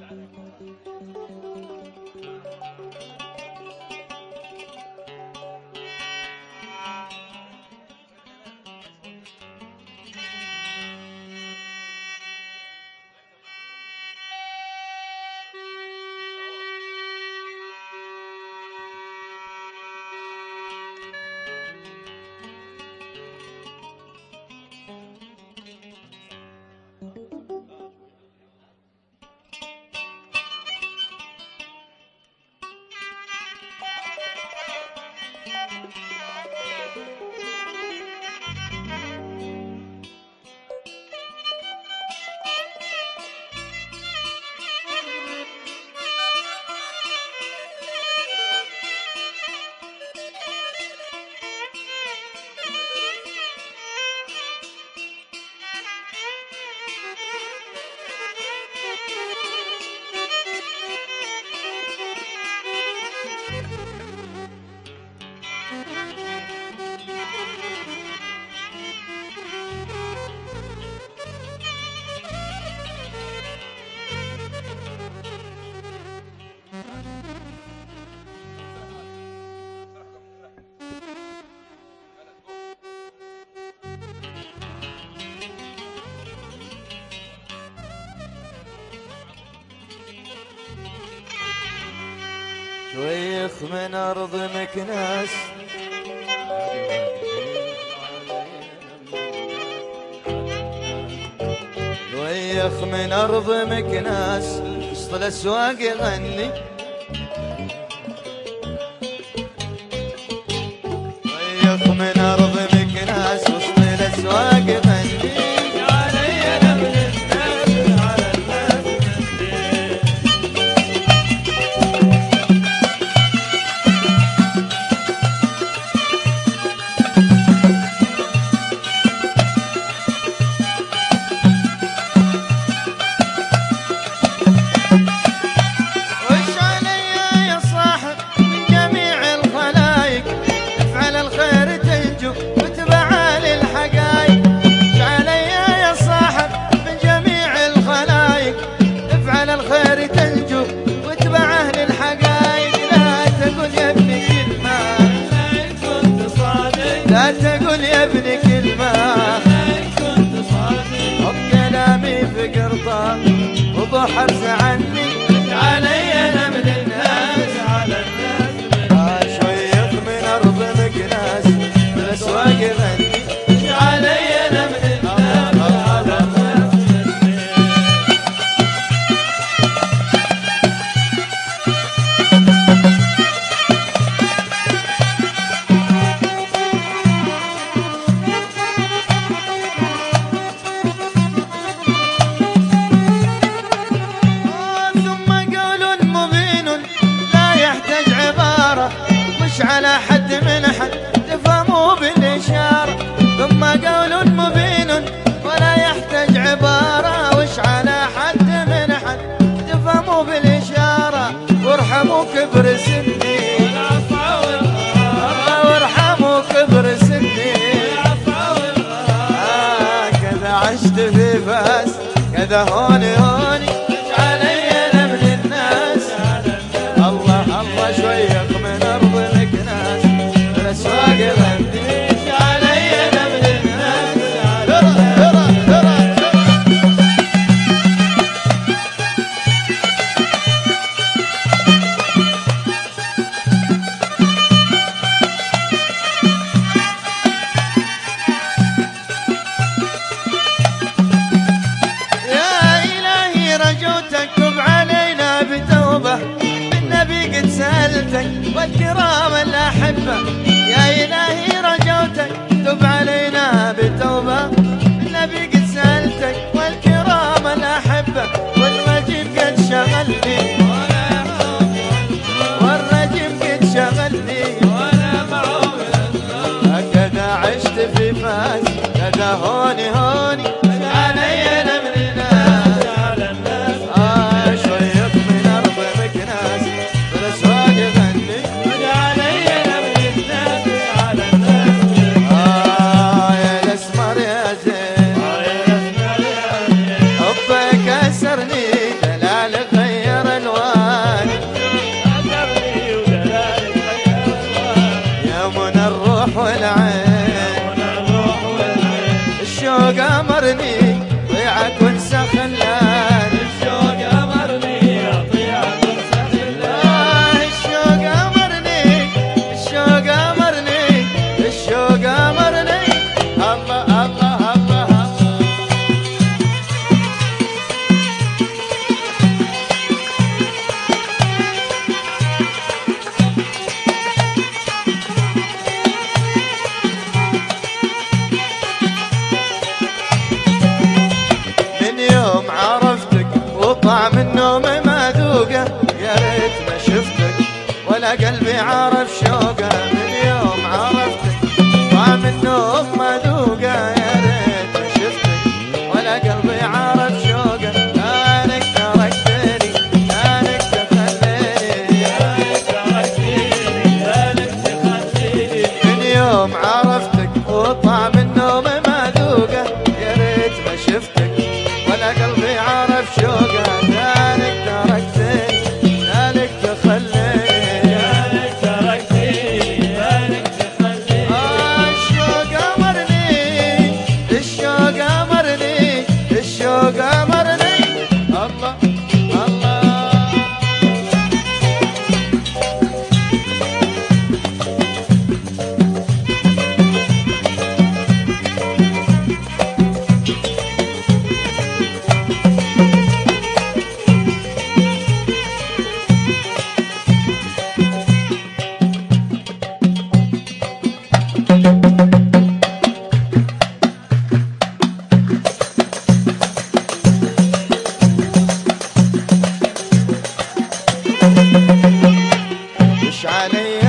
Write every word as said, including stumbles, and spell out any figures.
شويخ من أرض مكناس شويخ من أرض مكناس وسط الأسواق يغني شويخ من أرض مكناس وسط الأسواق يغني لا تقول يا ابني كلمة كنت صادق حط كلامي في قرطة وضحر زعلني علي انا من الناس على الناس شويخ من أرض مكناس بالأسواق يغني علي انا من الناس على الناس على حد من حد تفهموا بالإشارة ثم قول مبين ولا يحتاج عبارة وش على حد من حد تفهموا بالإشارة وارحموا كبر سني وارحموا كبر سني آه كذا عشت في فاس كذا هوني هوني علي أنا من الناس الله الله شوية من أرض مكناس الأسواق يغني علي أنا من الناس ترى ترى يا إلهي رجوتك تب علينا بتوبة بالنبي قد سألتك والكرام الأحبة يا إلهي رجوتك تب علينا بتوبة بالنبي قد سألتك والكرام الأحبة والرجيم قد شغلني والرجيم قد شغلني هكذا عشت في فاس كذا هوني هوني علي أنا من الناس آه شويخ من أرض مكناس بالأسواق يغني علي أنا من الناس على الناس آه يا الأسمر يا زين حبك أسرني دلال غير علي